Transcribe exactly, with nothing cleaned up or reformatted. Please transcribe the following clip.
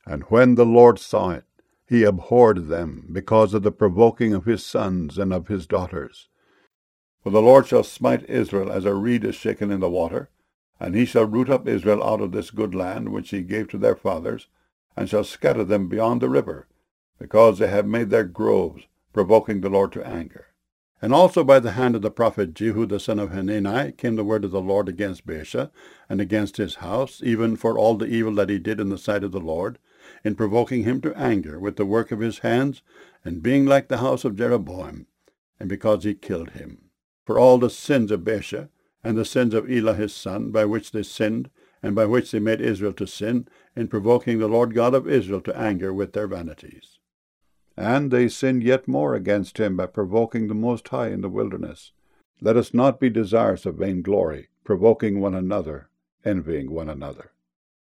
And when the Lord saw it, he abhorred them, because of the provoking of his sons and of his daughters. For the Lord shall smite Israel as a reed is shaken in the water, and he shall root up Israel out of this good land which he gave to their fathers, and shall scatter them beyond the river, because they have made their groves, provoking the Lord to anger. And also by the hand of the prophet Jehu the son of Hanani came the word of the Lord against Baasha, and against his house, even for all the evil that he did in the sight of the Lord, in provoking him to anger with the work of his hands, and being like the house of Jeroboam, and because he killed him. For all the sins of Baasha, and the sins of Elah his son, by which they sinned, and by which they made Israel to sin, in provoking the Lord God of Israel to anger with their vanities. And they sinned yet more against him by provoking the Most High in the wilderness. Let us not be desirous of vainglory, provoking one another, envying one another.